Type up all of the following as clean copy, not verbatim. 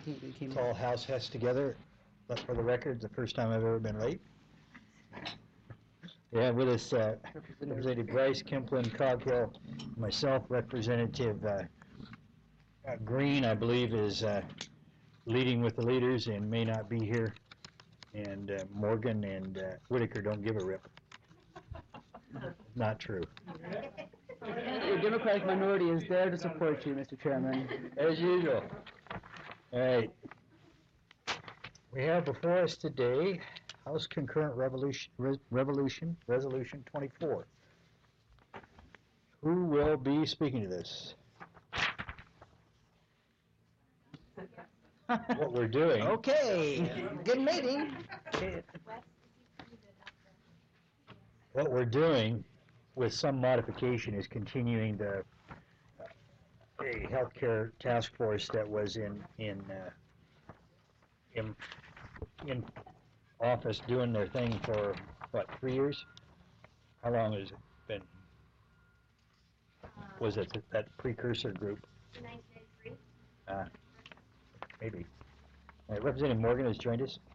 Call House Hess together. But for the record, the first time I've ever been late. Yeah, with us, Representative Bryce, Kemplin, Coghill, myself, Representative Green, I believe, is leading with the leaders and may not be here. And Morgan and Whitaker don't give a rip. Not true. The Democratic minority is there to support you, Mr. Chairman. As usual. All right. We have before us today House Concurrent Resolution 24. Who will be speaking to this? What we're doing. Okay, good meeting. What we're doing, with some modification, is continuing a healthcare task force that was in office doing their thing for, what, 3 years? How long has it been? Was it that precursor group? 1993. Maybe. All right, Representative Morgan has joined us.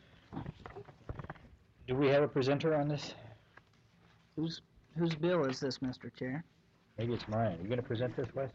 Do we have a presenter on this? Whose bill is this, Mr. Chair? Maybe it's mine. Are you going to present this, Wes?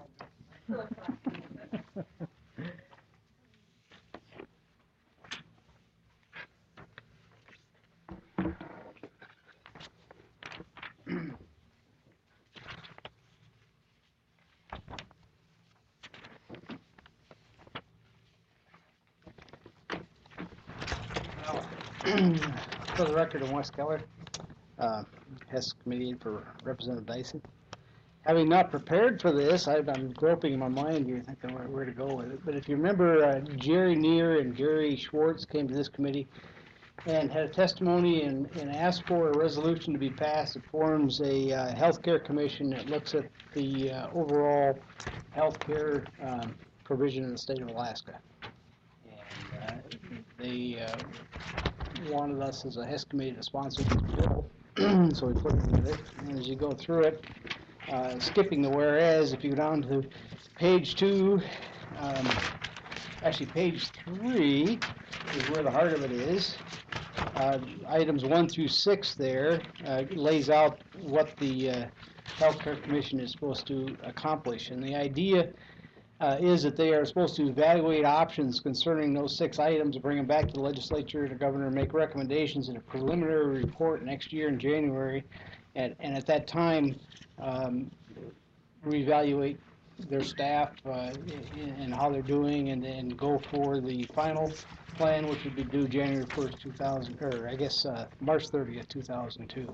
For the record, I'm Wes Keller, Hess Committee for Representative Dyson. Having not prepared for this, I'm groping in my mind here, thinking where to go with it. But if you remember, Jerry Neer and Gary Schwartz came to this committee and had a testimony and asked for a resolution to be passed that forms a healthcare commission that looks at the overall healthcare provision in the state of Alaska. And they wanted us as a Hess committee to sponsor this bill, so we put it together. And as you go through it, skipping the whereas, if you go down to page 2, actually page 3 is where the heart of it is. Items 1 through 6 there lays out what the Healthcare Commission is supposed to accomplish. And the idea is that they are supposed to evaluate options concerning those 6 items, bring them back to the legislature, the governor, make recommendations in a preliminary report next year in January, and at that time reevaluate their staff and how they're doing, and then go for the final plan, which would be due January 1st, 2000, or I guess March 30th, 2002.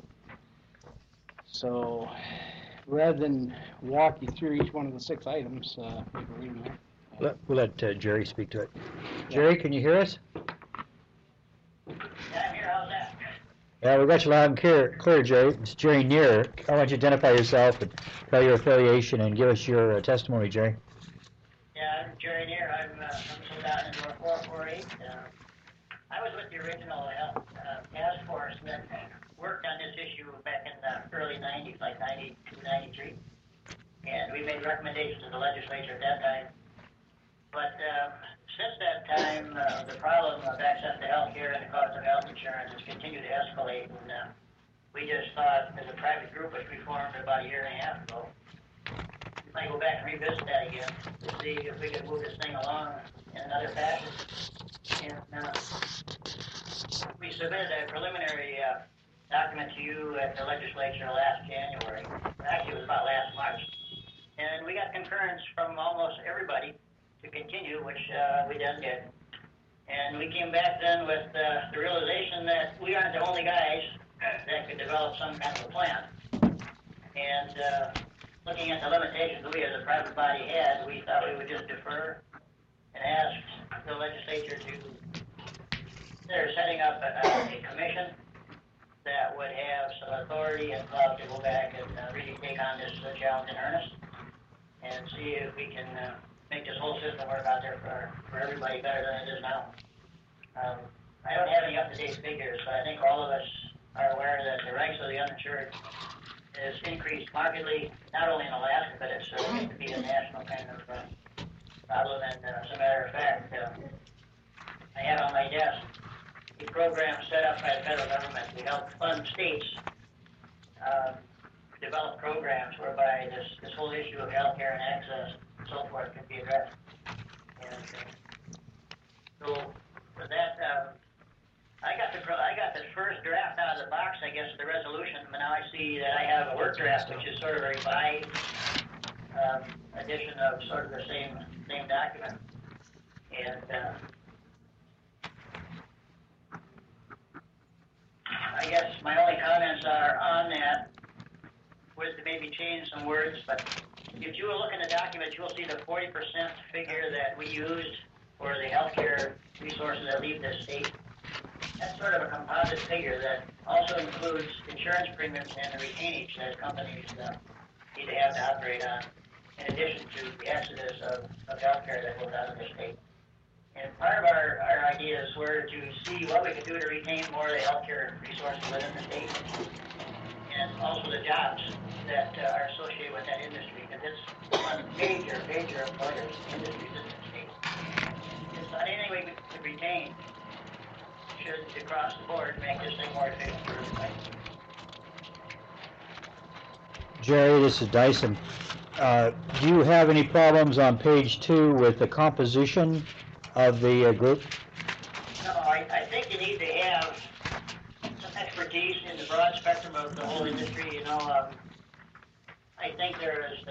So, rather than walk you through each one of the 6 items, you can read them there. We'll let Jerry speak to it. Jerry, can you hear us? Yeah, I'm here. How's that? Yeah, we got you loud and clear, Jerry. It's Jerry Neer. I want you to identify yourself and tell your affiliation and give us your testimony, Jerry. Yeah, I'm Jerry Neer. I'm from down in North 448. I was with the original task force that worked on this issue back in the early 90s, like 92, 93. And we made recommendations to the legislature at that time. But since that time, the problem of access to health care and the cost of health insurance has continued to escalate. And we just thought, as a private group, which we formed about a year and a half ago, we might go back and revisit that again to see if we could move this thing along in another fashion. And we submitted a preliminary document to you at the legislature last January. Actually, it was about last March. And we got concurrence from almost everybody to continue, which we then did. And we came back then with the realization that we aren't the only guys that could develop some kind of a plan. And looking at the limitations we as a private body had, we thought we would just defer and ask the legislature to consider setting up a commission that would have some authority and clout to go back and really take on this challenge in earnest and see if we can make this whole system work out there for everybody better than it is now. I don't have any up-to-date figures, but I think all of us are aware that the ranks of the uninsured has increased markedly, not only in Alaska, but it's going to be a national kind of problem, and as a matter of fact, I have on my desk a program set up by the federal government to help fund states develop programs whereby this whole issue of healthcare and access and so forth can be addressed. And so for that, I got the first draft out of the box, I guess, of the resolution, but now I see that I have a work draft, which is sort of a revised edition of sort of the same document. And I guess my only comments are on that was to maybe change some words, but if you will look in the document, you will see the 40% figure that we used for the healthcare resources that leave this state. That's sort of a composite figure that also includes insurance premiums and the retainage that companies need to have to operate on, in addition to the exodus of healthcare that goes out of the state. And part of our ideas were to see what we could do to retain more of the healthcare resources within the state, and also the jobs that are associated with that industry, because it's one of the major employers, industries in the state. And so anything we could retain should, across the board, make this thing more efficient for everybody. Jerry, this is Dyson. Do you have any problems on page 2 with the composition of the group? No, I think you need to have some expertise in the broad spectrum of the whole industry. You know, I think there is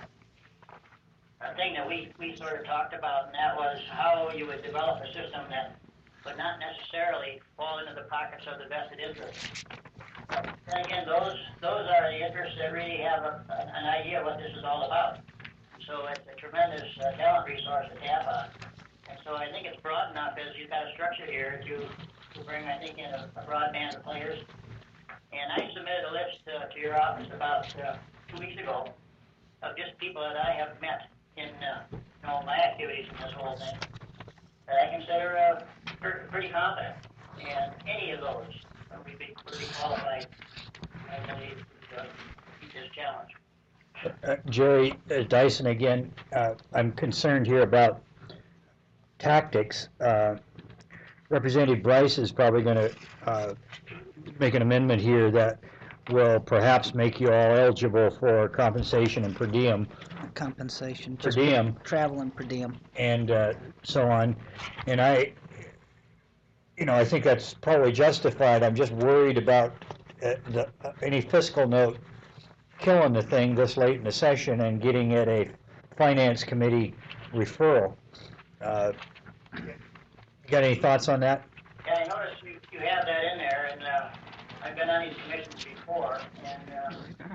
a thing that we sort of talked about, and that was how you would develop a system that would not necessarily fall into the pockets of the vested interests. And again, those are the interests that really have an idea of what this is all about. So it's a tremendous talent resource to tap on. And so I think it's broad enough as you've got a structure here to bring, I think, in a broad band of players. And I submitted a list to your office about 2 weeks ago of just people that I have met in my activities in this whole thing that I consider pretty confident. And any of those would be qualified, I believe, to meet this challenge. Jerry, Dyson again, I'm concerned here about tactics. Representative Bryce is probably going to make an amendment here that will perhaps make you all eligible for compensation and per diem. Compensation, Per just diem. travel and per diem. And so on. And I think that's probably justified. I'm just worried about any fiscal note killing the thing this late in the session and getting it a finance committee referral. You got any thoughts on that? Yeah, I noticed you have that in there, and I've been on these commissions before, and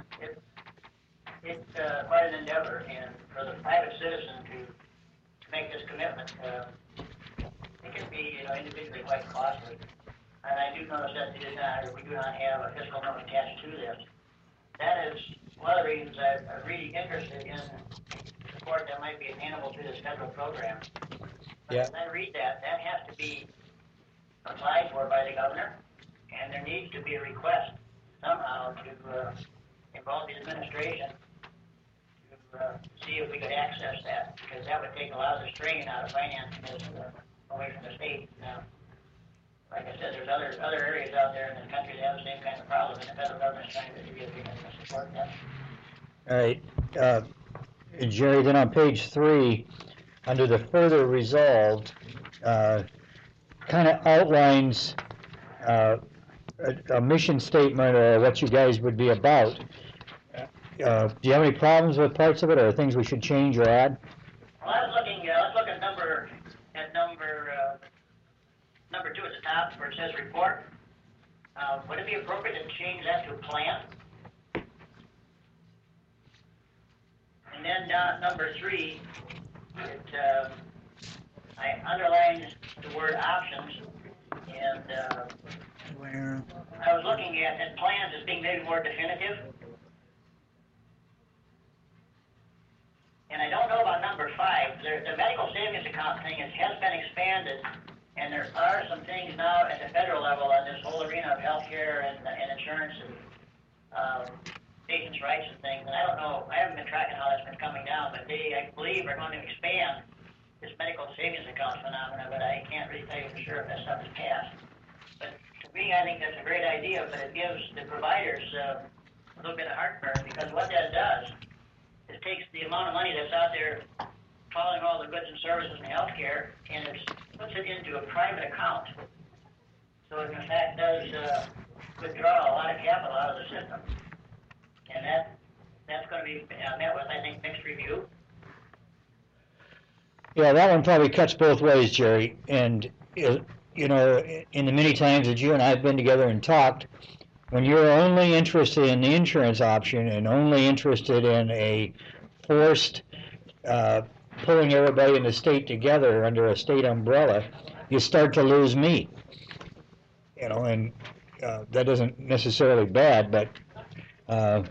it's quite an endeavor, and for the private citizen to make this commitment, it can be individually quite costly. And I do notice that we do not have a fiscal note attached to this. That is one of the reasons I'm really interested in support that might be attainable to this federal program. But as I read that has to be applied for by the governor, and there needs to be a request somehow to involve the administration to see if we could access that, because that would take a lot of the strain out of financing this away from the state. Like I said, there's other areas out there in this country that have the same kind of problem, and the federal government is trying to give to support that. All right. Jerry, then on page 3, under the further resolved, kind of outlines a mission statement or what you guys would be about. Do you have any problems with parts of it, or things we should change or add? Well, let's look at number 2 at the top where it says report. Would it be appropriate to change that to plan? And then down at number 3, I underlined the word options, and Where? I was looking at plans as being maybe more definitive. And I don't know about number 5. The medical savings account thing has been expanded, and there are some things now at the federal level on this whole arena of healthcare and insurance and patients' rights and things. And I don't know, I haven't been tracking how that's been coming down, but they, I believe, are going to expand this medical savings account phenomena, but I can't really tell you for sure if that stuff is passed. But to me, I think that's a great idea, but it gives the providers a little bit of heartburn, because what that does is takes the amount of money that's out there following all the goods and services in healthcare, and it puts it into a private account. So it in fact does withdraw a lot of capital out of the system. And that's going to be met with, I think, mixed review. Yeah, that one probably cuts both ways, Jerry. And, you know, in the many times that you and I have been together and talked, when you're only interested in the insurance option and only interested in a forced pulling everybody in the state together under a state umbrella, you start to lose me. You know, and that isn't necessarily bad, but Well,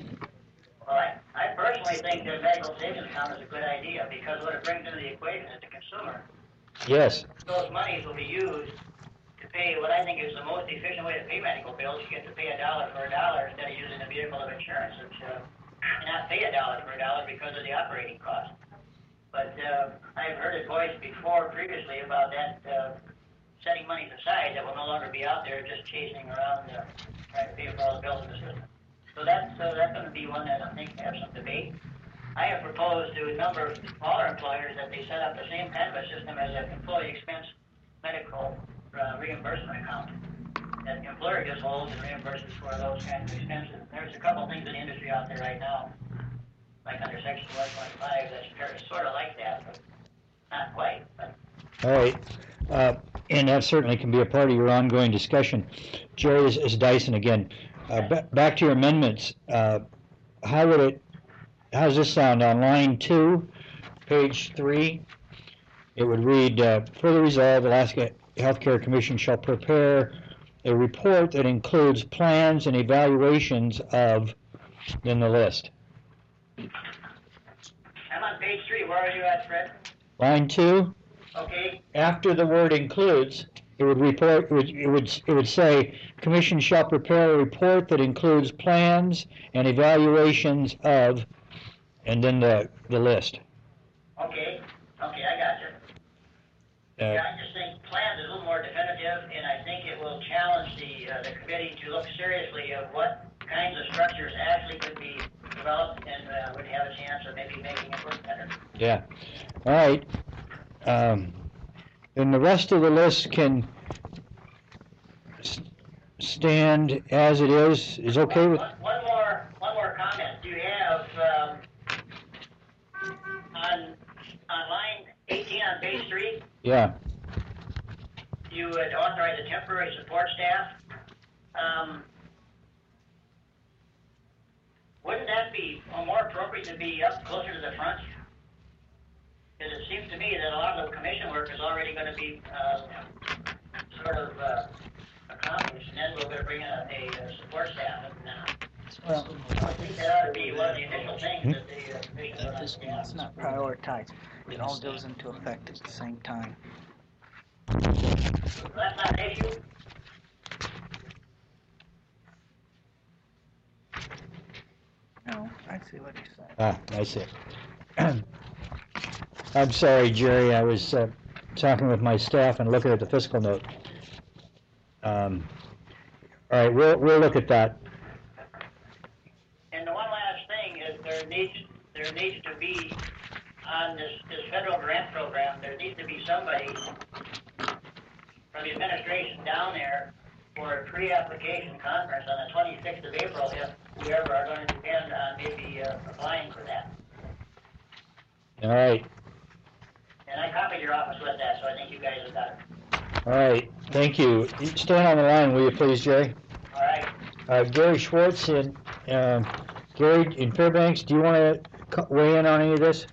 I personally think that medical savings account is a good idea, because what it brings into the equation is the consumer. yes, Those monies will be used to pay what I think is the most efficient way to pay medical bills. You get to pay $1 for $1 instead of using a vehicle of insurance, which not pay $1 for $1 because of the operating cost. But I've heard it voiced before previously about that setting monies aside that will no longer be out there just chasing around trying to pay for all the bills in the system. So that's going to be one that I think has some debate. I have proposed to a number of smaller employers that they set up the same kind of a system as an employee expense medical reimbursement account that the employer just holds and reimburses for those kinds of expenses. There's a couple things in the industry out there right now, like under Section 125, that's sort of like that, but not quite. But. all right. And that certainly can be a part of your ongoing discussion. Jerry, is Dyson again. Back to your amendments. How does this sound on line 2, page 3? It would read, further resolved, Alaska Healthcare Commission shall prepare a report that includes plans and evaluations of, then the list. I'm on page 3. Where are you at, Fred? Line 2. Okay. After the word includes, it would say, Commission shall prepare a report that includes plans and evaluations of, and then the list. Okay, I got you. Yeah, I just think plans is a little more definitive, and I think it will challenge the committee to look seriously at what kinds of structures actually could be developed and would have a chance of maybe making it work better. Yeah. All right. Then the rest of the list can stand as it is okay with? One more comment. Do you have on line 18 on page 3? Yeah. You would authorize a temporary support staff. Wouldn't that be more appropriate to be up closer to the front? Because it seems to me that a lot of the commission work is already going to be sort of accomplished, and then we're going to bring in a support staff. And, Well, I think that ought to be one of the initial things that the commission would this understand. one's not prioritized. It all goes into effect at the same time. So that's not an issue. No, I see what you're saying. Ah, I see. I'm sorry, Jerry. I was talking with my staff and looking at the fiscal note. All right, we'll look at that. And the one last thing is there needs to be on this federal grant program, there needs to be somebody from the administration down there for a pre-application conference on the 26th of April if we ever are going to depend on maybe applying for that. All right. And I copied your office with that, so I think you guys have got it. All right. Thank you. Stand on the line, will you please, Jerry? All right. Gary Schwartz and Gary in Fairbanks, do you want to weigh in on any of this?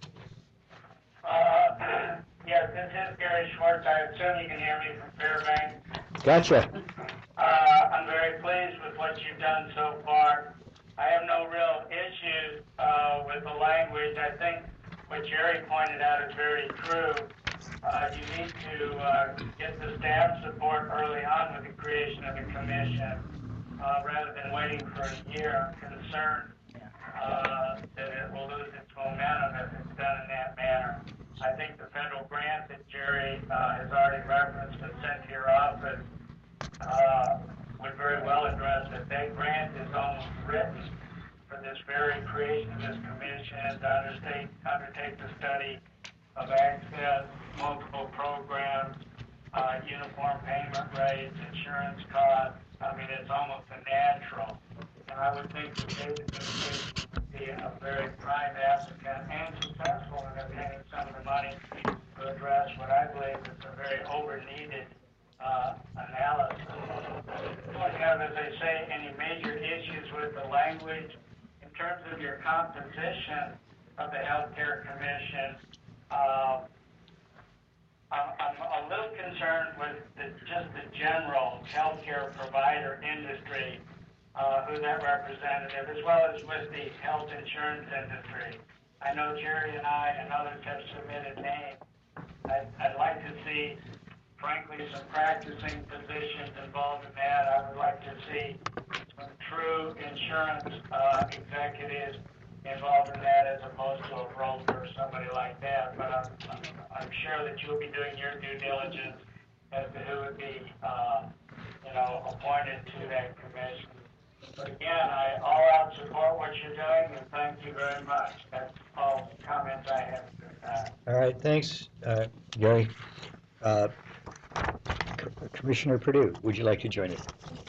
Yes, this is Gary Schwartz. I assume you can hear me from Fairbanks. Gotcha. I'm very pleased with what you've done so far. I have no real issues with the language. I think what Jerry pointed out is very true. You need to get the staff support early on with the creation of the commission rather than waiting for a year. I'm concerned that it will lose its momentum if it's done in that manner. I think the federal grant that Jerry has already referenced and sent to your office would very well address it. That grant is almost written for this very creation of this commission to undertake the study of access, multiple programs, uniform payment rates, insurance costs. I mean, it's almost a natural. And I would think that David Communications would be a very prime applicant and successful in obtaining some of the money to address what I believe is a very over-needed analysis. I don't have, as I say, any major issues with the language. In terms of your composition of the Healthcare Commission, I'm a little concerned with just the general healthcare provider industry, who that representative, as well as with the health insurance industry. I know Jerry and I and others have submitted names. I'd like to see, frankly, some practicing physicians involved in that. I would like to see some true insurance executives involved in that as opposed to a broker or somebody like that. But I'm sure that you'll be doing your due diligence as to who would be, appointed to that commission. But again, I all out support what you're doing, and thank you very much. That's all the comments I have at this time. All right, thanks, Gary. Commissioner Perdue, would you like to join us?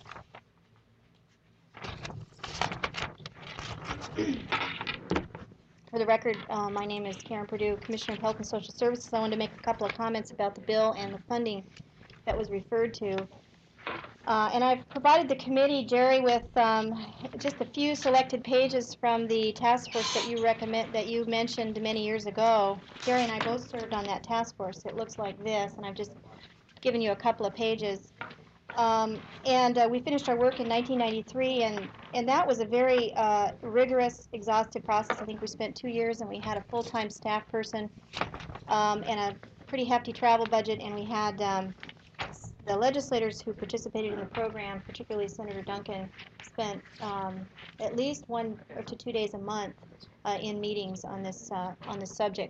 For the record, my name is Karen Perdue, Commissioner of Health and Social Services. I wanted to make a couple of comments about the bill and the funding that was referred to. And I've provided the committee, Jerry, with just a few selected pages from the task force that you mentioned many years ago. Jerry and I both served on that task force. It looks like this, and I've just given you a couple of pages. We finished our work in 1993, and that was a very rigorous, exhaustive process. I think we spent 2 years, and we had a full-time staff person and a pretty hefty travel budget, and we had the legislators who participated in the program, particularly Senator Duncan, spent at least 1 to 2 days a month in meetings on this subject.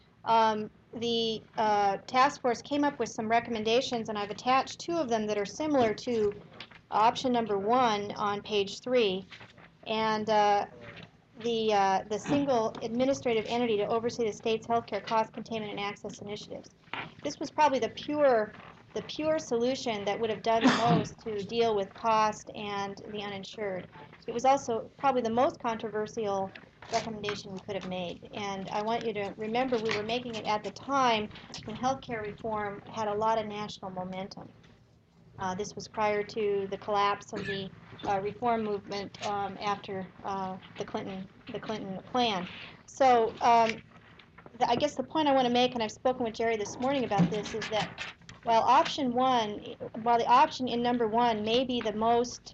The task force came up with some recommendations, and I've attached 2 of them that are similar to option number 1 on page 3, and the single administrative entity to oversee the state's healthcare cost containment and access initiatives. This was probably the pure solution that would have done the most to deal with cost and the uninsured. It was also probably the most controversial recommendation we could have made. And I want you to remember we were making it at the time when healthcare reform had a lot of national momentum. This was prior to the collapse of the reform movement after the Clinton plan. So I guess the point I want to make, and I've spoken with Jerry this morning about this, is that while the option in number 1 may be the most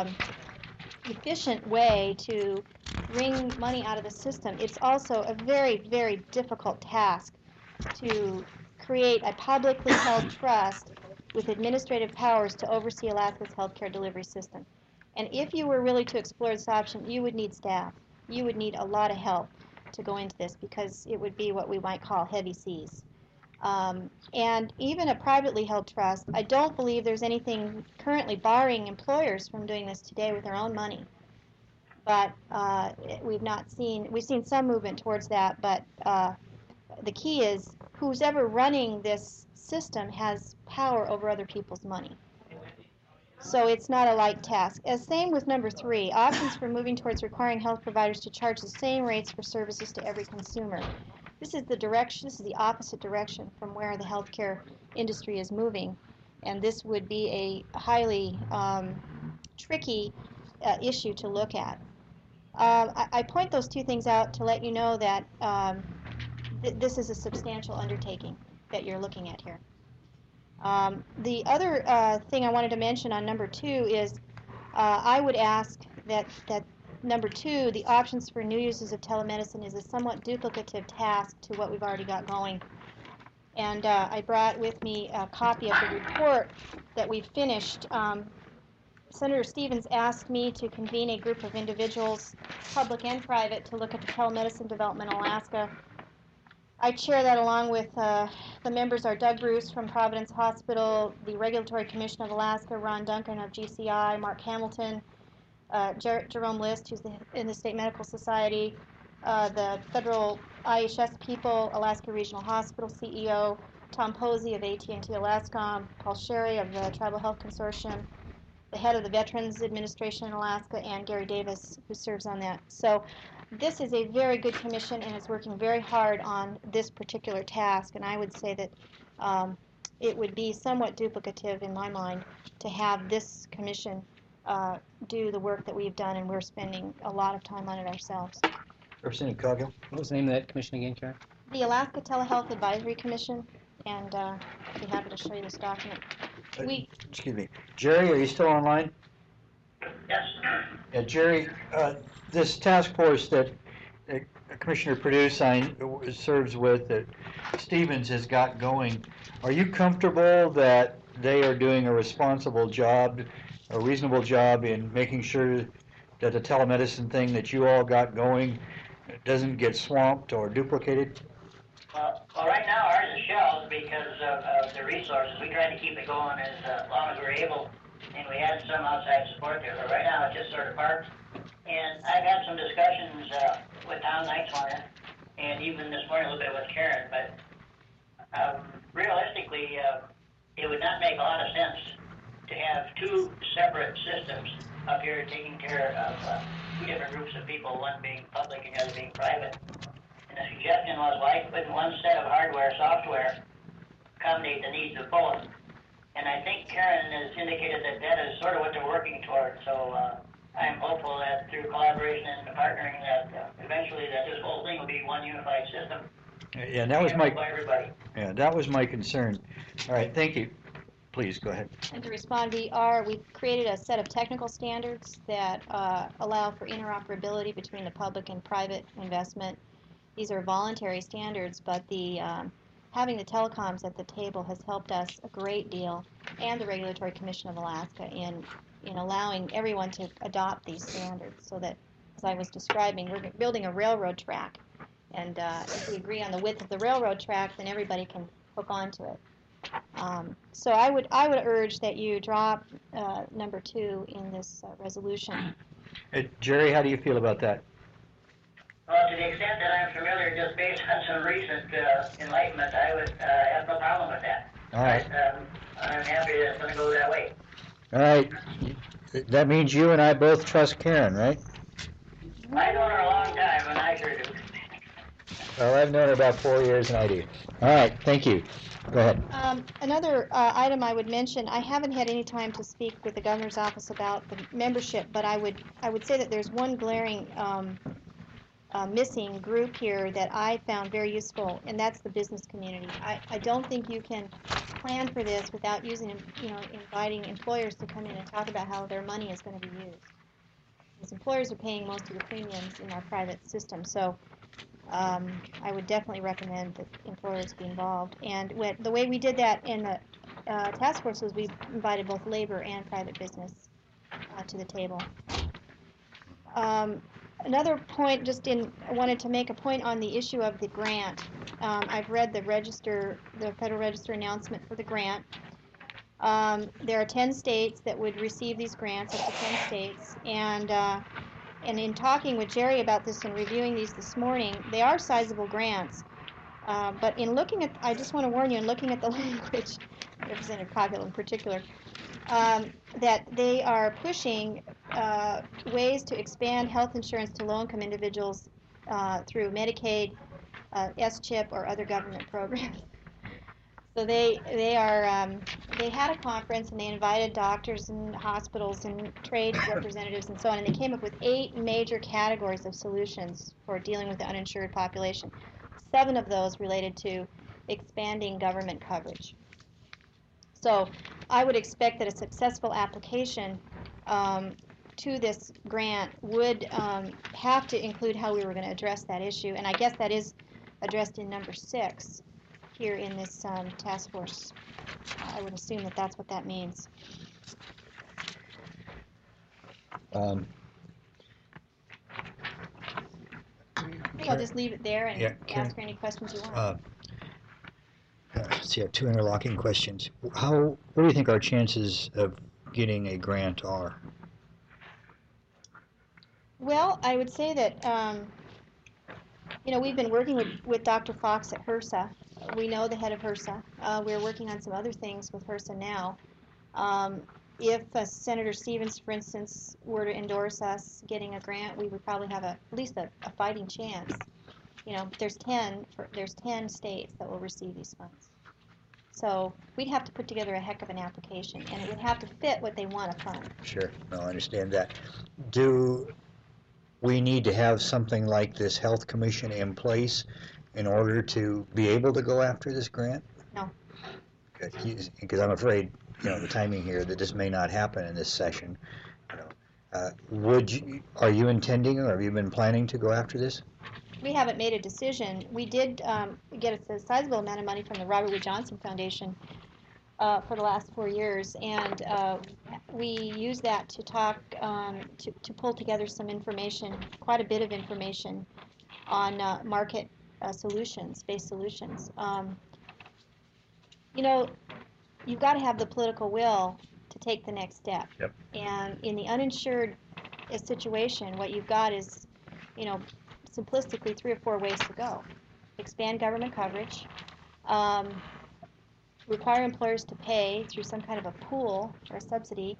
efficient way to wring money out of the system, it's also a very, very difficult task to create a publicly held trust with administrative powers to oversee Alaska's healthcare delivery system. And if you were really to explore this option, you would need staff. You would need a lot of help to go into this because it would be what we might call heavy seas. And even a privately held trust, I don't believe there's anything currently barring employers from doing this today with their own money. But we've seen some movement towards that, but the key is who's ever running this system has power over other people's money. So it's not a light task. Same with number 3, options for moving towards requiring health providers to charge the same rates for services to every consumer. This is the opposite direction from where the healthcare industry is moving, and this would be a highly tricky issue to look at. I point those 2 things out to let you know that this is a substantial undertaking that you're looking at here. The other thing I wanted to mention on number 2 is I would ask that number 2, the options for new uses of telemedicine, is a somewhat duplicative task to what we've already got going. And I brought with me a copy of the report that we finished. Senator Stevens asked me to convene a group of individuals, public and private, to look at the telemedicine development in Alaska. I chair that along with the members are Doug Bruce from Providence Hospital, the Regulatory Commission of Alaska, Ron Duncan of GCI, Mark Hamilton, Jerome List, who's in the State Medical Society, the federal IHS people, Alaska Regional Hospital CEO, Tom Posey of AT&T Alascom, Paul Sherry of the Tribal Health Consortium, the head of the Veterans Administration in Alaska, and Gary Davis, who serves on that. So this is a very good commission, and it's working very hard on this particular task, and I would say that it would be somewhat duplicative in my mind to have this commission do the work that we've done, and we're spending a lot of time on it ourselves. Representative Coghill? What was the name of that commission again, Karen? The Alaska Telehealth Advisory Commission, and I'd be happy to show you this document. Excuse me. Jerry, are you still online? Yes. Jerry, this task force that Commissioner Perdue serves with, that Stevens has got going, are you comfortable that they are doing a responsible job, a reasonable job in making sure that the telemedicine thing that you all got going doesn't get swamped or duplicated? Well, right now ours is shelved because of the resources. We tried to keep it going as long as we were able, and we had some outside support there. But right now it's just sort of parked. And I've had some discussions with Tom Knightsmore, and even this morning a little bit with Karen. But realistically, it would not make a lot of sense to have two separate systems up here taking care of two different groups of people, one being public and the other being private. And the suggestion was, why couldn't one set of hardware, software, accommodate the needs of both? And I think Karen has indicated that that is sort of what they're working toward. So I'm hopeful that through collaboration and partnering that eventually that this whole thing will be one unified system. Yeah, that was my everybody. Yeah, that was my concern. All right, thank you. Please go ahead. And to respond, we've created a set of technical standards that allow for interoperability between the public and private investment. These are voluntary standards, but the having the telecoms at the table has helped us a great deal, and the Regulatory Commission of Alaska in allowing everyone to adopt these standards. So that, as I was describing, we're building a railroad track, and if we agree on the width of the railroad track, then everybody can hook onto it. So I would urge that you drop number 2 in this resolution. Jerry, how do you feel about that? Well, to the extent that I'm familiar, just based on some recent enlightenment, I would have no problem with that. All right. I'm happy that it's going to go that way. All right. That means you and I both trust Karen, right? I've known her a long time, and I sure do. Well, I've known her about 4 years, and I do. All right. Thank you. Go ahead. Another item I would mention, I haven't had any time to speak with the governor's office about the membership, but I would say that there's one glaring missing group here that I found very useful, and that's the business community. I don't think you can plan for this without inviting employers to come in and talk about how their money is going to be used. Because employers are paying most of the premiums in our private system, so I would definitely recommend that employers be involved. And the way we did that in the task force was we invited both labor and private business to the table. Another point, I wanted to make a point on the issue of the grant. I've read the Federal Register announcement for the grant. There are 10 states that would receive these grants, up to 10 states, and in talking with Jerry about this and reviewing these this morning, they are sizable grants. But in looking at, I just want to warn you, in looking at the language, Representative Coghill in particular, that they are pushing ways to expand health insurance to low-income individuals through Medicaid, S-CHIP, or other government programs. So they had a conference, and they invited doctors and hospitals and trade representatives and so on, and they came up with 8 major categories of solutions for dealing with the uninsured population. 7 of those related to expanding government coverage. So I would expect that a successful application to this grant would have to include how we were going to address that issue, and I guess that is addressed in number 6 here in this task force. I would assume that that's what that means. think I'll just leave it there and Yeah, Karen. ask her any questions you want. Let's see, I have two interlocking questions. What do you think our chances of getting a grant are? Well, I would say that, we've been working with Dr. Fox at HRSA. We know the head of HRSA. We're working on some other things with HRSA now. If Senator Stevens, for instance, were to endorse us getting a grant, we would probably have at least a fighting chance. There's 10 states that will receive these funds. So we'd have to put together a heck of an application, and it would have to fit what they want to fund. Sure, no, I understand that. Do we need to have something like this health commission in place in order to be able to go after this grant? No. Because I'm afraid, the timing here, that this may not happen in this session. Are you intending, or have you been planning to go after this? We haven't made a decision. We did get a sizable amount of money from the Robert Wood Johnson Foundation for the last 4 years, and we used that to talk, to pull together some information, quite a bit of information on market solutions-based solutions. You've got to have the political will to take the next step. Yep. And in the uninsured situation, what you've got is, simplistically 3 or 4 ways to go. Expand government coverage, require employers to pay through some kind of a pool or a subsidy,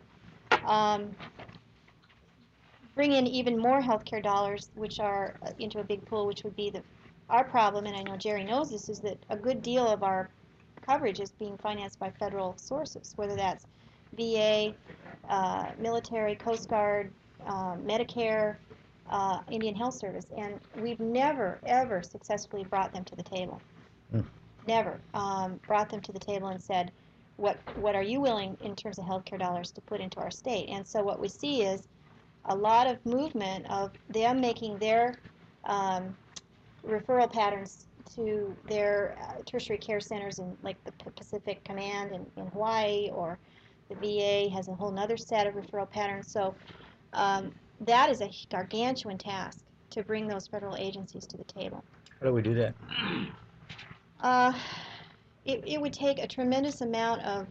bring in even more healthcare dollars, which are into a big pool, which would be our problem, and I know Jerry knows this, is that a good deal of our coverage is being financed by federal sources, whether that's VA, military, Coast Guard, Medicare, Indian Health Service, and we've never, ever successfully brought them to the table. Never brought them to the table and said, what are you willing in terms of healthcare dollars to put into our state? And so what we see is a lot of movement of them making their referral patterns to their tertiary care centers in like the Pacific Command in Hawaii, or the VA has a whole other set of referral patterns. So that is a gargantuan task to bring those federal agencies to the table. How do we do that? It would take a tremendous amount of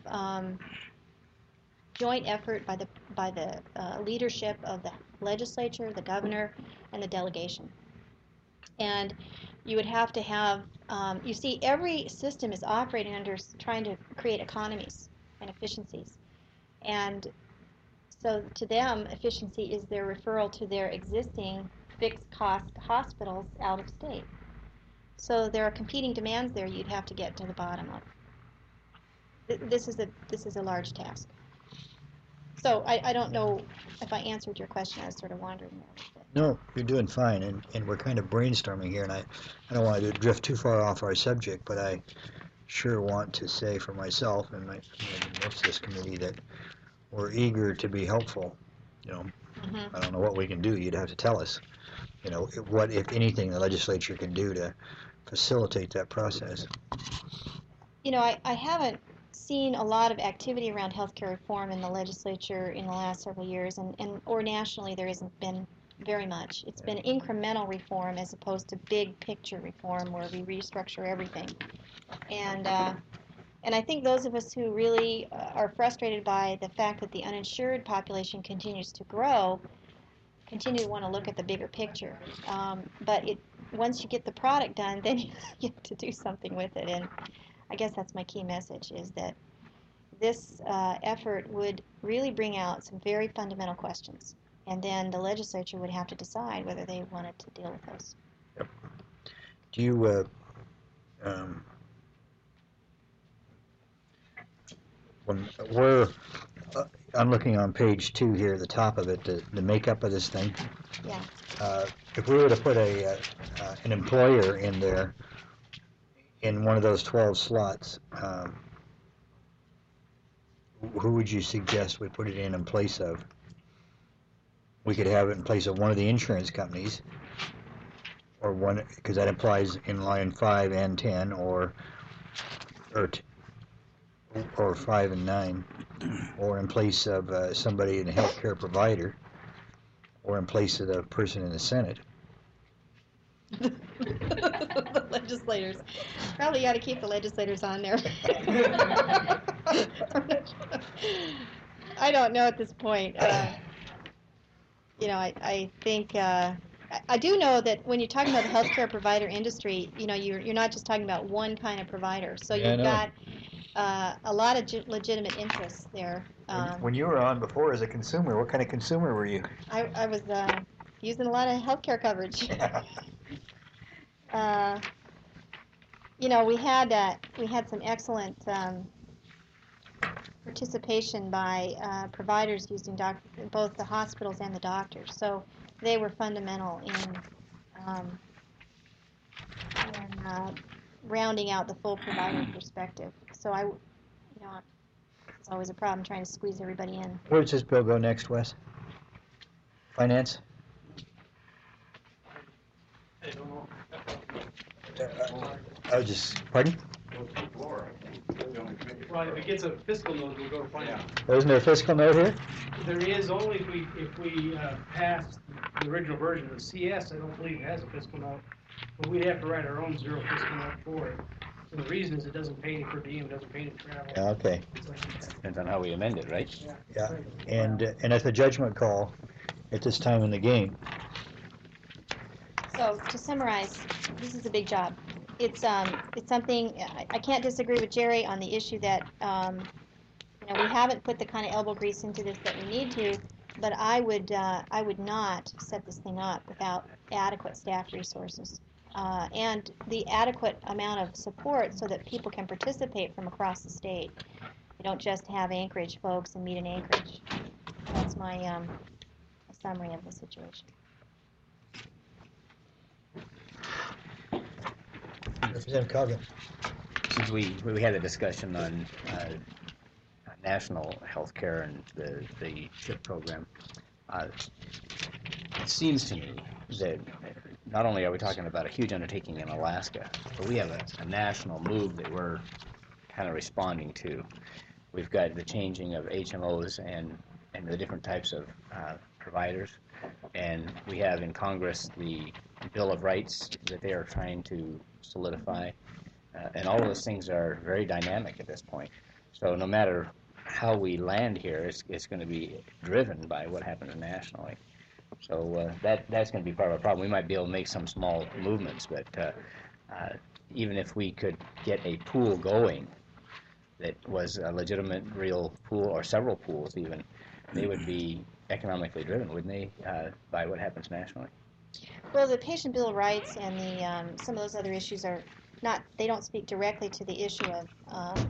joint effort by the leadership of the legislature, the governor, and the delegation. And you would have to have, you see, every system is operating under trying to create economies and efficiencies. And so to them, efficiency is their referral to their existing fixed cost hospitals out of state. So there are competing demands there you'd have to get to the bottom of. This is a large task. So I don't know if I answered your question. I was sort of wandering there. No, you're doing fine, and we're kind of brainstorming here, and I don't want to drift too far off our subject, but I sure want to say for myself and most of this committee that we're eager to be helpful. I don't know what we can do. You'd have to tell us. What, if anything, the legislature can do to facilitate that process. I haven't seen a lot of activity around healthcare reform in the legislature in the last several years, or nationally there hasn't been very much. It's been incremental reform as opposed to big picture reform where we restructure everything. And I think those of us who really are frustrated by the fact that the uninsured population continues to grow continue to want to look at the bigger picture. But once you get the product done, then you have to do something with it. And I guess that's my key message, is that this effort would really bring out some very fundamental questions. And then the legislature would have to decide whether they wanted to deal with those. Yep. Do you, I'm looking on page 2 here, the top of it, the makeup of this thing. Yeah. If we were to put an employer in there, in one of those 12 slots, who would you suggest we put it in place of? We could have it in place of one of the insurance companies, or one, because that implies in line 5 and 10, or 5 and 9, or in place of somebody in a healthcare provider, or in place of the person in the Senate. The legislators. Probably got to keep the legislators on there. I don't know at this point. I think I do know that when you're talking about the healthcare provider industry, you're not just talking about one kind of provider. So Yeah, I you've know. got a lot of legitimate interests there. When you were on before as a consumer, what kind of consumer were you? I was using a lot of healthcare coverage. We had some excellent participation by providers using both the hospitals and the doctors. So they were fundamental in rounding out the full provider perspective. So it's always a problem trying to squeeze everybody in. Where does this bill go next, Wes? Finance? I was just, pardon? Well, if it gets a fiscal note, we'll go to finance. Isn't there a fiscal note here? There is only if we pass the original version of CS. I don't believe it has a fiscal note, but we'd have to write our own zero fiscal note for it. And the reason is it doesn't pay any per diem, doesn't pay any travel. Yeah, okay. It's like that. Depends on how we amend it, right? Yeah, and it's a judgment call at this time in the game. So to summarize, this is a big job. It's something I can't disagree with Jerry on the issue that we haven't put the kind of elbow grease into this that we need to, but I would not set this thing up without adequate staff resources and the adequate amount of support so that people can participate from across the state. We don't just have Anchorage folks and meet in Anchorage. That's my summary of the situation. Representative Coggin. Since we had a discussion on national health care and the CHIP program, it seems to me that not only are we talking about a huge undertaking in Alaska, but we have a national move that we're kind of responding to. We've got the changing of HMOs and the different types of providers, and we have in Congress the Bill of Rights that they are trying to solidify, and all of those things are very dynamic at this point. So no matter how we land here, it's going to be driven by what happens nationally. So that's going to be part of our problem. We might be able to make some small movements, but even if we could get a pool going that was a legitimate real pool, or several pools even, they would be economically driven, wouldn't they, by what happens nationally? Well, the patient bill of rights and the some of those other issues are not. They don't speak directly to the issue of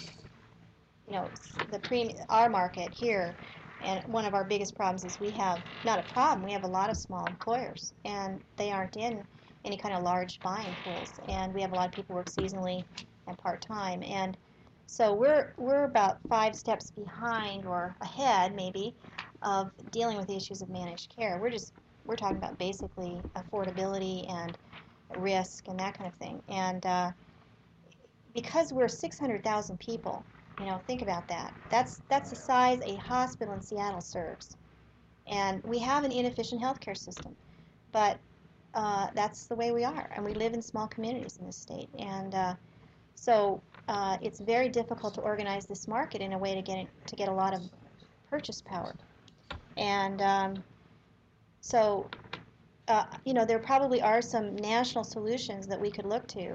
our market here. And one of our biggest problems is we have not a problem. We have a lot of small employers, and they aren't in any kind of large buying pools. And we have a lot of people work seasonally and part time. And so we're about 5 steps behind or ahead, maybe, of dealing with the issues of managed care. We're talking about basically affordability and risk and that kind of thing. And because we're 600,000 people, think about that. That's the size a hospital in Seattle serves. And we have an inefficient healthcare system. But that's the way we are. And we live in small communities in this state. And so it's very difficult to organize this market in a way to get a lot of purchase power. And so there probably are some national solutions that we could look to.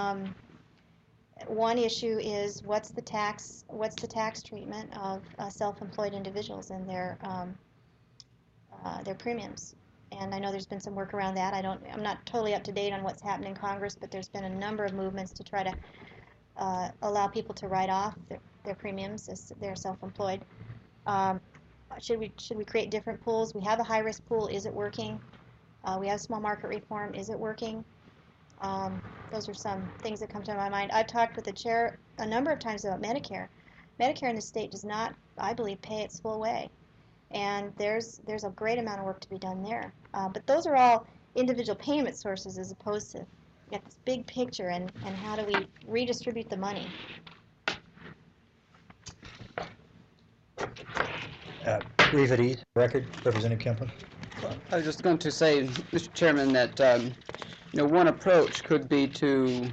One issue is what's the tax treatment of self-employed individuals and their premiums. And I know there's been some work around that. I'm not totally up to date on what's happened in Congress, but there's been a number of movements to try to allow people to write off their premiums as they're self-employed. Should we create different pools? We have a high-risk pool. Is it working? We have small market reform. Is it working? Those are some things that come to my mind. I've talked with the chair a number of times about Medicare. Medicare in the state does not, I believe, pay its full way. And there's a great amount of work to be done there. But those are all individual payment sources as opposed to get this big picture and how do we redistribute the money. Brief at ease. Record, Representative Kemplin. I was just going to say, Mr. Chairman, that one approach could be to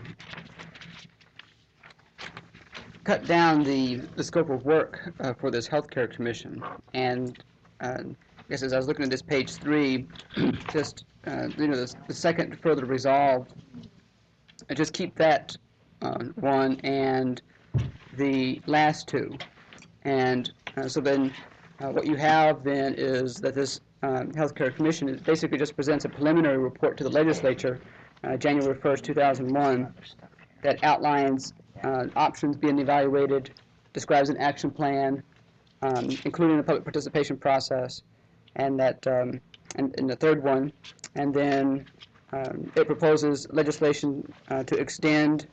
cut down the scope of work for this healthcare commission. And I guess as I was looking at this page 3, just the second further resolved, just keep that one and the last two. And so then what you have then is that this healthcare commission basically just presents a preliminary report to the legislature January 1st, 2001, that outlines options being evaluated, describes an action plan, including the public participation process, and that and the third one, and then it proposes legislation to extend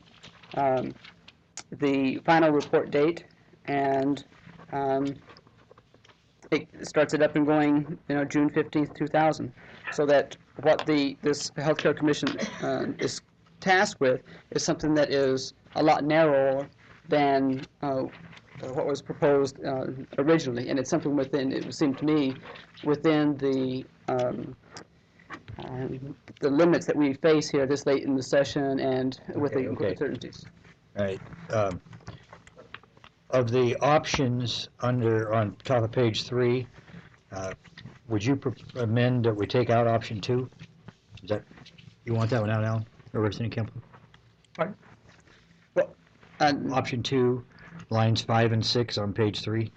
the final report date, and it starts it up and going, June 15th, 2000, so that what this healthcare commission is tasked with is something that is a lot narrower than what was proposed originally, and it's something within, it would seem to me, within the limits that we face here this late in the session and with the uncertainties. All right. Of the options on top of page 3, would you amend that we take out option 2? Is that, you want that one out, Alan? Or Representative Kemplin? Pardon? Well, option 2, lines 5 and 6 on page 3.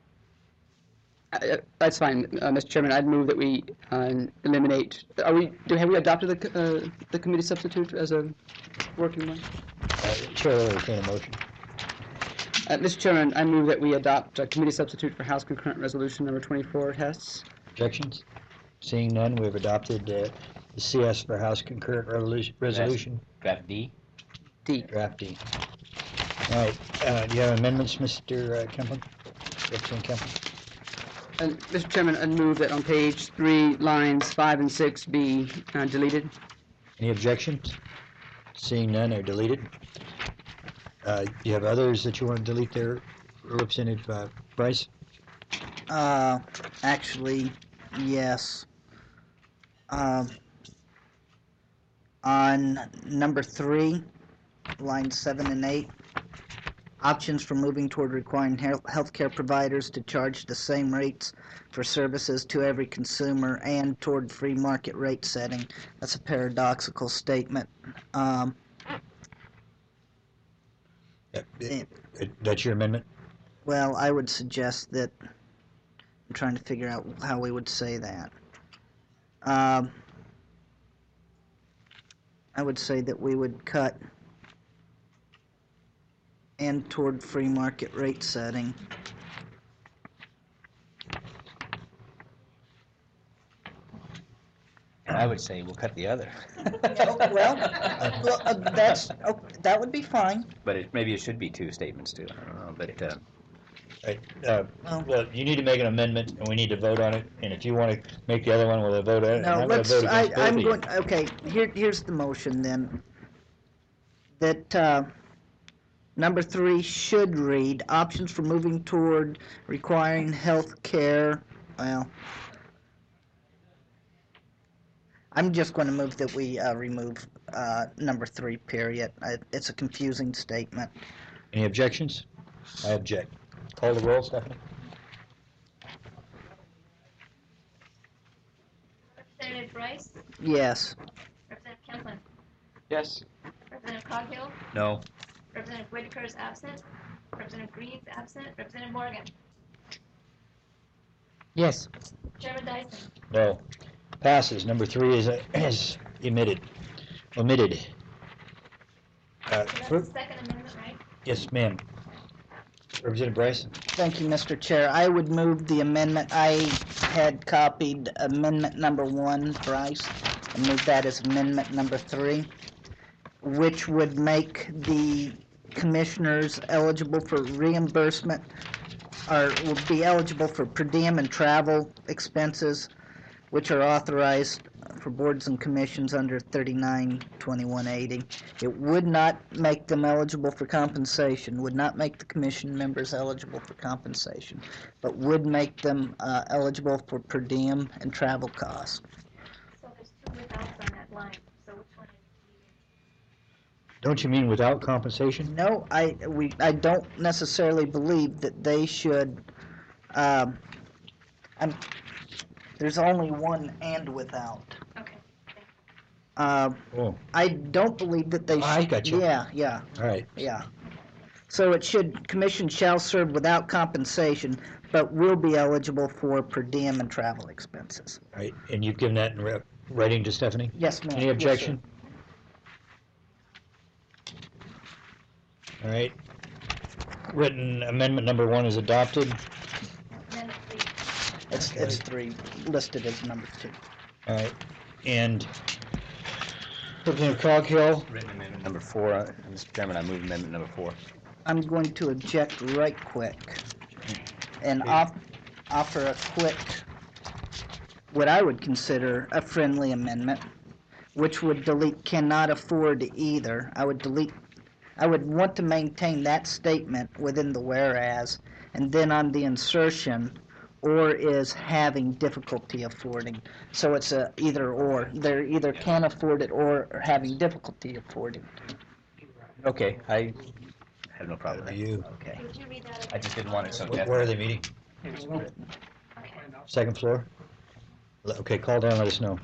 That's fine, Mr. Chairman. I'd move that we eliminate. Have we adopted the committee substitute as a working one? Chair will entertain a motion. Mr. Chairman, I move that we adopt a committee substitute for House Concurrent Resolution number 24, Hess. Objections? Seeing none, we've adopted the CS for House Concurrent Resolution. Draft D? D. Draft D. All right. Do you have amendments, Mr. Kemplin? Representative Kemplin? Mr. Chairman, I move that on page 3, lines 5 and 6 be deleted. Any objections? Seeing none, are deleted. Do you have others that you want to delete there, Representative Bryce? Actually, yes. On number 3, lines 7 and 8, options for moving toward requiring healthcare providers to charge the same rates for services to every consumer and toward free market rate setting. That's a paradoxical statement. That's your amendment? Well, I would suggest that, I'm trying to figure out how we would say that. I would say that we would cut and toward free market rate setting. And I would say we'll cut the other. That would be fine. But maybe it should be 2 statements too. I don't know. But well, you need to make an amendment, and we need to vote on it. And if you want to make the other one, we'll vote on it. No, I'm going to vote against both of you. Okay, here's the motion then. That number 3 should read, options for moving toward requiring health care. Well, I'm just going to move that we remove number 3, period. It's a confusing statement. Any objections? I object. Call the roll, Stephanie. Representative Bryce? Yes. Representative Kemplin? Yes. Representative Coghill? no. Representative Whitaker is absent. Representative Green is absent. Representative Morgan? Yes. Chairman Dyson? No. Passes. Number 3 is omitted. That's the second amendment, right? Yes, ma'am. Representative Bryce? Thank you, Mr. Chair. I would move the amendment. I had copied amendment number 1, Bryce, and move that as amendment number 3, which would make the commissioners eligible for reimbursement, or would be eligible for per diem and travel expenses, which are authorized for boards and commissions under 392180. It would not make them eligible for compensation, would not make the commission members eligible for compensation, but would make them eligible for per diem and travel costs. So there's 2 without on that line. So which one is Don't you mean without compensation? No, I don't necessarily believe that they should, there's only one and without. Okay. Oh, I don't believe that they should. I got you. Yeah. all right. Yeah. So it should, commission shall serve without compensation, but will be eligible for per diem and travel expenses. All right, and you've given that in writing to Stephanie? Yes, ma'am. Any Yes, objection? All right. Written amendment number 1 is adopted. Amendment 3. sir. It's 3, listed as number 2. All right, and Representative Coghill, Written amendment number 4, Mr. Chairman, I move amendment number 4. I'm going to object right quick and offer a quick, what I would consider a friendly amendment, which would delete cannot afford either. I would want to maintain that statement within the whereas, and then on the insertion, or is having difficulty affording. So it's a either or. They either can afford it or are having difficulty affording. Okay, I have no problem with that. you, Okay. Would you read that I just didn't want it so where definite. are they meeting? again? Second floor? Okay, call down, let us know.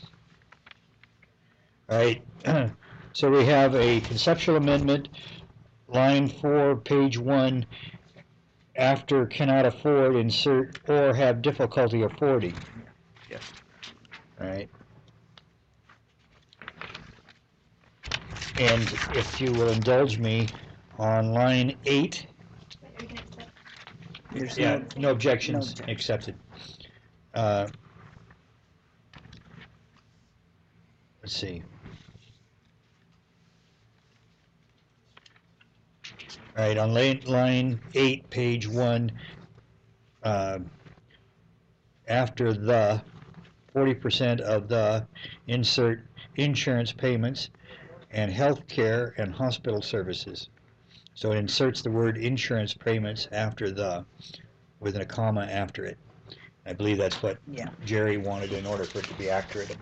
All right, so we have a conceptual amendment, line 4, page 1, after cannot afford, insert or have difficulty affording. Yes. All right. And if you will indulge me, on line 8, There's yeah, no objections, objection. accepted. Let's see. All right, on line 8, page 1, after the 40% of the insert insurance payments and health care and hospital services. So it inserts the word insurance payments after the, with a comma after it. I believe that's what Yeah. Jerry wanted in order for it to be accurate.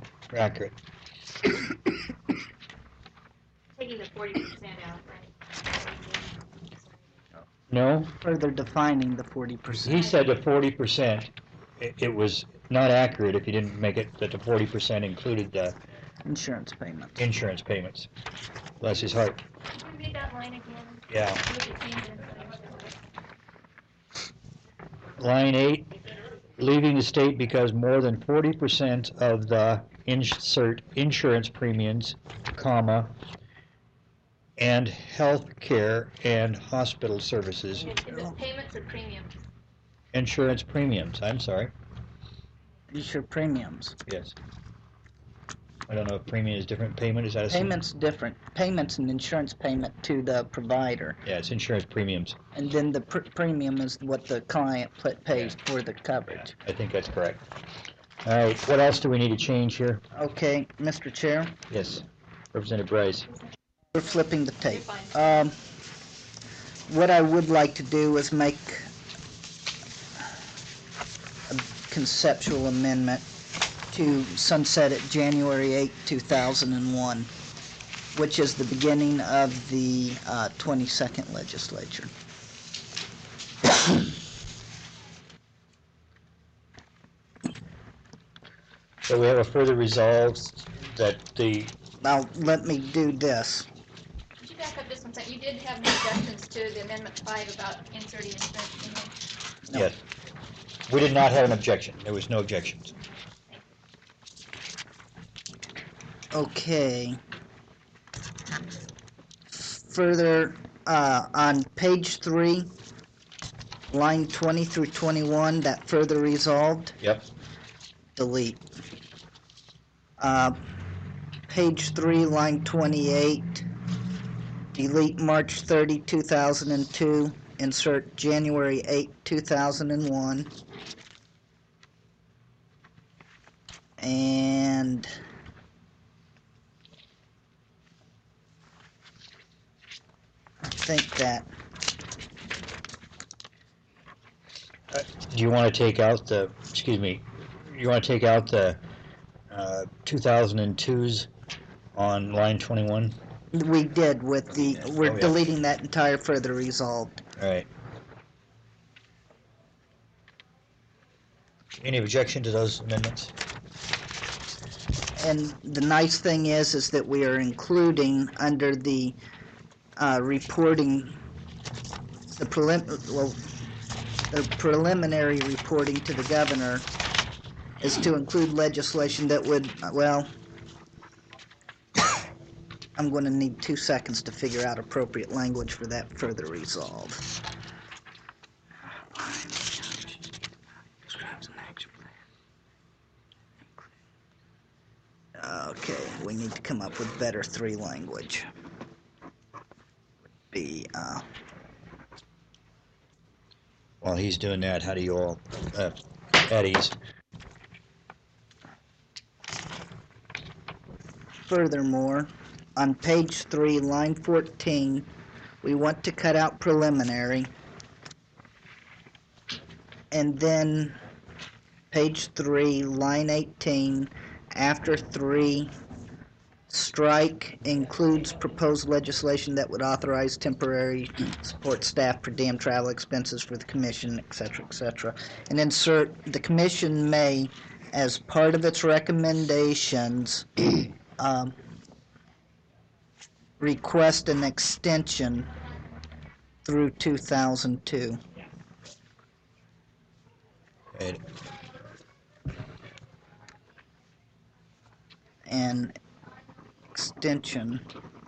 Taking the 40% out, right? No, Further defining the 40%. he said the 40%, it was not accurate if you didn't make it that the 40% included the Insurance payments. insurance payments. Bless his heart. Can you read that line again? Yeah. Look at changes. Line 8, leaving the state because more than 40% of the insert insurance premiums, comma, and health care and hospital services, Is it payments or premiums? insurance premiums, I'm sorry, Insure premiums. yes. I don't know if premium is different, payment, is that a... Payment's different. Payment's an insurance payment to the provider. Yeah, it's insurance premiums. And then the premium is what the client pays for the coverage. I think that's correct. All right, what else do we need to change here? Okay, Mr. Chair, Yes, Representative Bryce. we're flipping the tape. You're fine. What I would like to do is make a conceptual amendment to sunset at January 8, 2001, which is the beginning of the 22nd legislature. So we have a further resolve that the, Now, let me do this. Could you back up just one second? You did have no objections to the Amendment 5 about inserting insurance premiums? No. yes, we did not have an objection. There was no objections. Okay. Further, on page 3, line 20 through 21, that further resolved, Yep. delete. Page 3, line 28, delete March 30, 2002, insert January 8, 2001. And I think that, Do you want to take out the, excuse me, you want to take out the 2002s on line 21? We did with we're Oh, yeah. deleting that entire further resolved. All right. Any objection to those amendments? And the nice thing is that we are including under the reporting, the preliminary reporting to the governor is to include legislation that would, well, I'm going to need 2 seconds to figure out appropriate language for that further resolve. Okay, we need to come up with better 3 language. While he's doing that, how do you all, at ease? Furthermore, on page 3, line 14, we want to cut out preliminary. And then page 3, line 18, after 3, strike includes proposed legislation that would authorize temporary support staff per diem travel expenses for the commission, etc., and insert the commission may, as part of its recommendations, request an extension through 2002. Right. And extension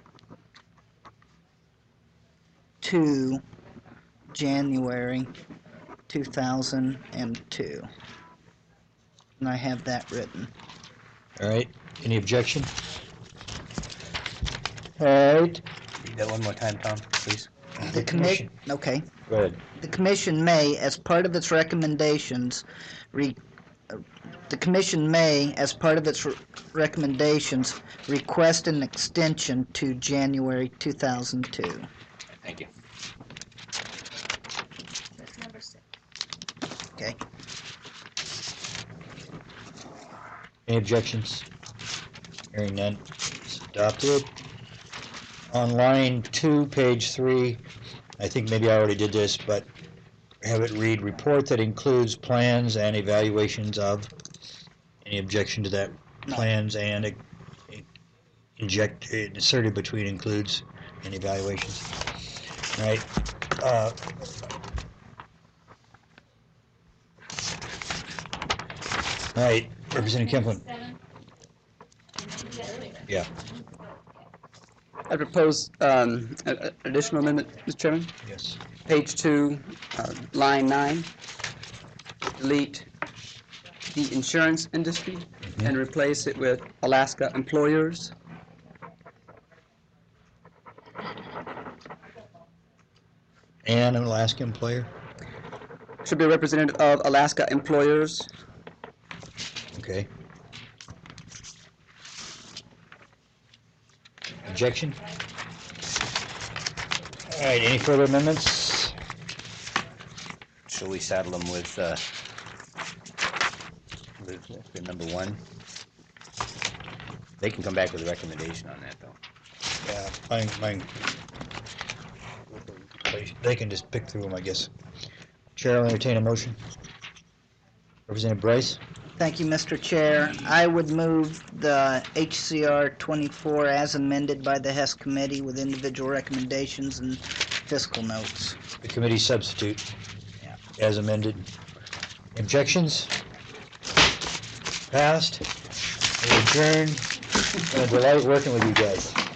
to January 2002. And I have that written. All right. Any objection? All right. Read that one more time, Tom, please. The commission. Okay. Go ahead. The commission may, as part of its recommendations, request an extension to January 2002. Thank you. That's number 6. Okay. Any objections? Hearing none. It's adopted. On line 2, page 3, I think maybe I already did this, but have it read, report that includes plans and evaluations of. Any objection to that? No. Plans and inserted between includes and evaluations. All right. All right, Representative Kemplin. Yeah. I propose additional amendment, Mr. Chairman. Yes. Page 2, line 9. Delete the insurance industry and replace it with Alaska employers. And an Alaska employer. Should be a representative of Alaska employers. Okay. Objection? All right, any further amendments? Shall we saddle them with number 1? They can come back with a recommendation on that, though. Yeah, mine. They can just pick through them, I guess. Chair will entertain a motion. Representative Bryce? Thank you, Mr. Chair. I would move the HCR 24 as amended by the HES Committee with individual recommendations and fiscal notes. The committee substitute as amended. Objections? Passed. We adjourn. It's a delight working with you guys.